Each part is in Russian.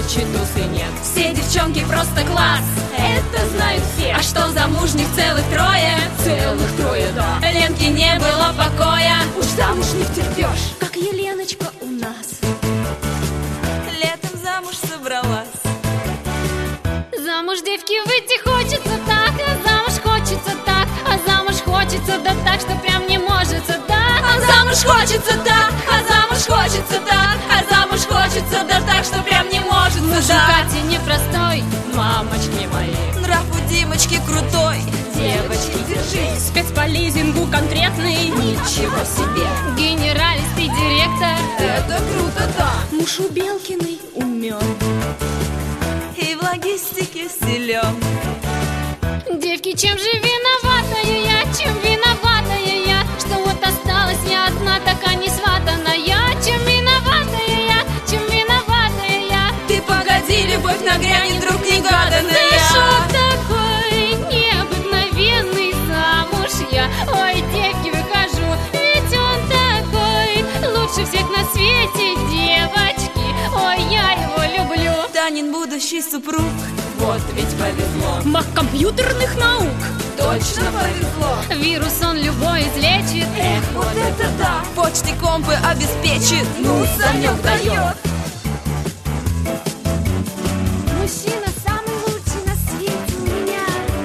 читусы нет. Все девчонки просто класс, это знают все. А что замужних целых трое? Целых трое, да. Ленке не было покоя, уж замуж не втерпешь, как Еленочка у нас. Летом замуж собралась. Замуж девки выйти хочется так, а замуж хочется так, а замуж хочется да так, что прям не может, да. А замуж хочется так, а замуж хочется так, а замуж хочется да так, что прям не может, да. Муж у Кати непростой, мамочки мои. Нрав у Димочки крутой. Девочки, держись, спец по лизингу конкретный, ничего себе. Генералистый директор, это круто, да. Муж у Белкиной умен И в логистике силен. Девки, чем же виноватая я, чем виноватая я, что вот осталась я одна, такая не сватаная. Чем виноватая я, чем виноватая я. Ты погоди, любовь нагрянет, вдруг негаданная. Да шо такой необыкновенный замуж я. Ой, девки, выхожу, ведь он такой лучше всех на свете, девочки. Ой, я его люблю. Танин будущий супруг. Вот ведь повезло. Маг компьютерных наук. Точно повезло. Вирус он любой излечит. Эх, вот это да. Почты компы обеспечит. Ну, Санек дает. Мужчина самый лучший на свете у меня.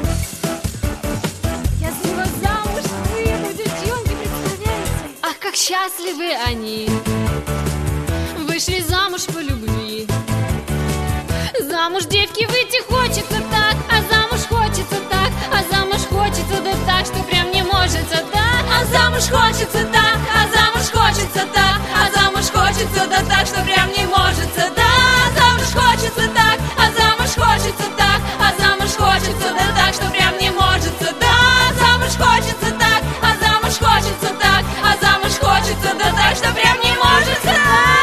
Я за него замуж выйду, девчонки, представляете? Ах, как счастливы они. Вышли замуж по любви. Замуж девки выйти хочется так, а замуж хочется так, а замуж хочется да так, что прям не может, да. А замуж хочется так, а замуж хочется так, а замуж хочется да так, что прям не может, да. А замуж хочется так, а замуж хочется так, а замуж хочется да так, что прям не может, да. А замуж хочется так, а замуж хочется так, а замуж хочется да так, что прям не может, да.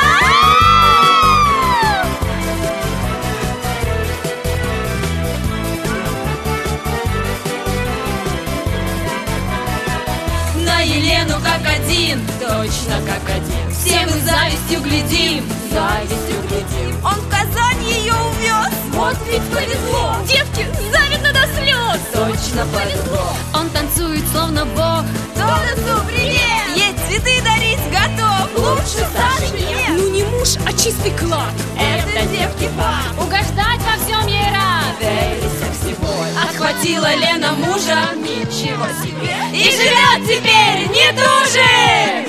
Елену как один, точно как один. Все мы завистью глядим, завистью глядим. Он в Казань ее увез, вот ведь повезло. Девки, завидно до слез. Точно повезло. Он танцует словно бог. Донасу привет! Ей цветы дарить готов. Лучше Саши нет. Ну не муж, а чистый клад. Это девки пап. Угождать во всем ей рад. Верится всего. Отхватила Лена мужа, ничего себе. И живет теперь не туже.